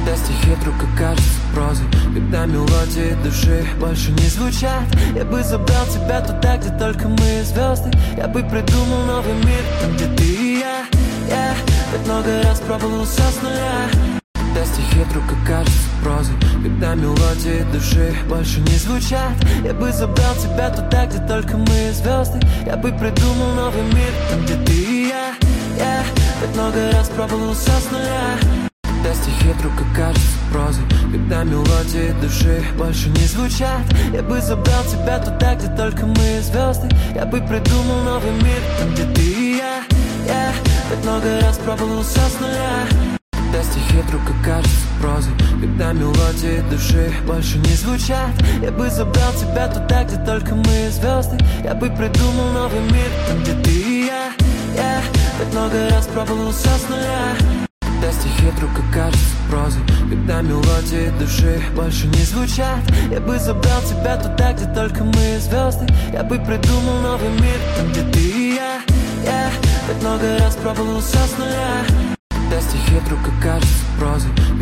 Когда стихи вдруг окажутся прозой, когда мелодии души больше не звучат, я бы забрал тебя туда, где только мы и звезды. Я бы придумал новый мир, там, где ты и я. Так много раз пробовал все с нуля. Когда стихи вдруг окажутся прозой, когда мелодии души больше не звучат, я бы забрал тебя туда, где только мы и звезды. Я бы придумал новый мир, там, где ты и я. Так много раз пробовал все с нуля. Когда стихи вдруг окажутся прозой, когда мелодии души больше не звучат, я бы забрал тебя туда, где только мы и звезды. Я бы придумал новый мир, там, где ты и я. Так много раз пробовал все с нуля. Когда стихи вдруг окажутся прозой, когда мелодии души больше не звучат, я бы забрал тебя туда, где только мы и звезды. Я бы придумал новый мир, там, где ты и я. Так много раз пробовал все с нуля. Когда стихи вдруг окажутся прозой, когда мелодии души больше не звучат, я бы забрал тебя туда, где только мы и звезды. Я бы придумал новый мир, там, где ты и я. Так много раз пробовал все с нуля. Когда стихи вдруг окажутся прозой,